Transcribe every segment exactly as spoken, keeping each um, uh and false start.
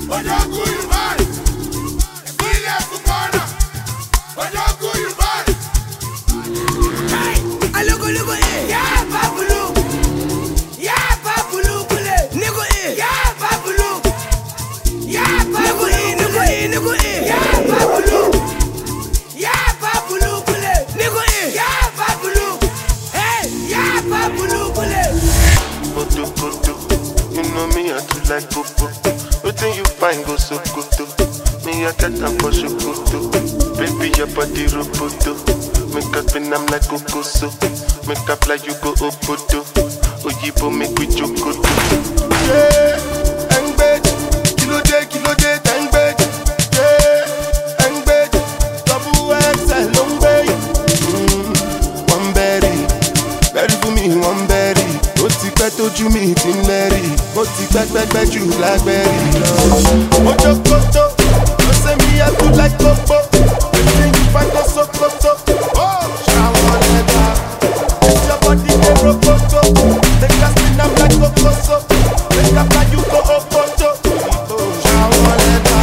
Like popo, wetin you find go so koto. Me I get am for shokoto. Baby your body roboto. Make us spin am like kokoso. Make I fly you go obodo. Oyibo make we jokoto. Yeah, engbe, kilo day, kilo day, engbe. Yeah, engbe, double X L longbe. Mm, one berry, berry for me, one berry. Ó ti pẹ́ tójú mi ti ń lẹ́rì, ó ti pẹ́pẹ́pẹ́ jù lágbẹ́rì lọ. Mo jókòtò, ló ṣe mi àtú like popo, èmi ní fàtó sókòtò. Ṣàwọn lẹ́gbà, it's your body dey rokoto, make us spin am like kokoso, make I fly you go okoto. Ṣàwọn lẹ́gbà.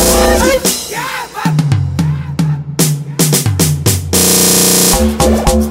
Yeah,